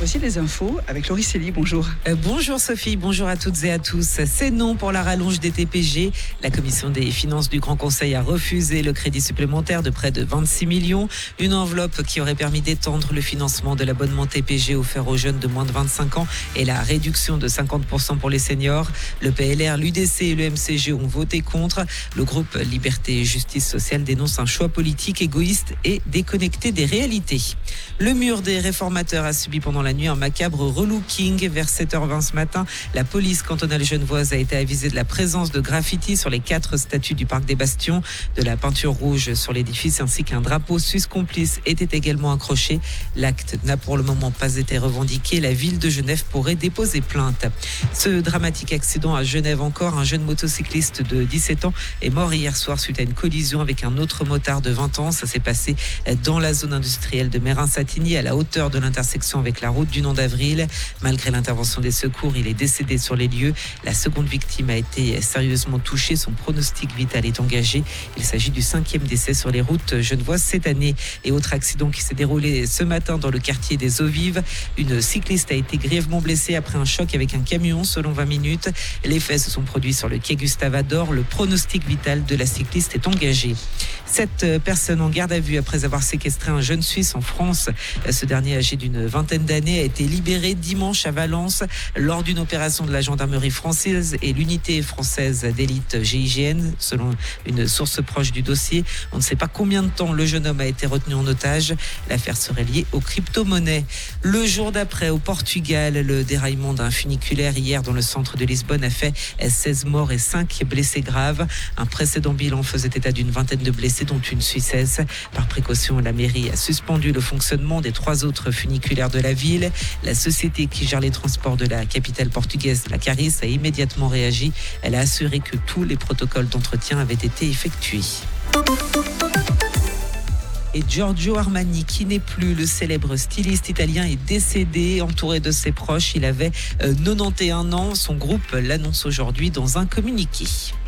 Voici les infos avec Laurie Célie. Bonjour. Bonjour Sophie, bonjour à toutes et à tous. C'est non pour la rallonge des TPG. La commission des finances du Grand Conseil a refusé le crédit supplémentaire de près de 26 millions. Une enveloppe qui aurait permis d'étendre le financement de l'abonnement TPG offert aux jeunes de moins de 25 ans et la réduction de 50% pour les seniors. Le PLR, l'UDC et le MCG ont voté contre. Le groupe Liberté et Justice Sociale dénonce un choix politique égoïste et déconnecté des réalités. Le mur des réformateurs a subi pendant la nuit un macabre relooking. Vers 7h20 ce matin, la police cantonale genevoise a été avisée de la présence de graffitis sur les 4 statues du parc des Bastions, de la peinture rouge sur l'édifice ainsi qu'un drapeau suisse complice était également accroché. L'acte n'a pour le moment pas été revendiqué. La ville de Genève pourrait déposer plainte. Ce dramatique accident à Genève encore, un jeune motocycliste de 17 ans est mort hier soir suite à une collision avec un autre motard de 20 ans. Ça s'est passé dans la zone industrielle de Mérin-Satigny à la hauteur de l'intersection avec la route du Nom d'Avril. Malgré l'intervention des secours, il est décédé sur les lieux. La seconde victime a été sérieusement touchée. Son pronostic vital est engagé. Il s'agit du 5e décès sur les routes genevoises cette année. Et autre accident qui s'est déroulé ce matin dans le quartier des Eaux Vives. Une cycliste a été grièvement blessée après un choc avec un camion selon 20 minutes. Les faits se sont produits sur le quai Gustave-Ador. Le pronostic vital de la cycliste est engagé. 7 personnes en garde à vue après avoir séquestré un jeune Suisse en France. Ce dernier, âgé d'une vingtaine d'années, a été libéré dimanche à Valence lors d'une opération de la gendarmerie française et l'unité française d'élite GIGN, selon une source proche du dossier. On ne sait pas combien de temps le jeune homme a été retenu en otage. L'affaire serait liée aux crypto-monnaies. Le jour d'après, au Portugal, le déraillement d'un funiculaire hier dans le centre de Lisbonne a fait 16 morts et 5 blessés graves. Un précédent bilan faisait état d'une vingtaine de blessés, dont une Suissesse. Par précaution, la mairie a suspendu le fonctionnement des 3 autres funiculaires de la ville. La société qui gère les transports de la capitale portugaise, la Caris, a immédiatement réagi. Elle a assuré que tous les protocoles d'entretien avaient été effectués. Et Giorgio Armani, qui n'est plus, le célèbre styliste italien, est décédé, entouré de ses proches. Il avait 91 ans. Son groupe l'annonce aujourd'hui dans un communiqué.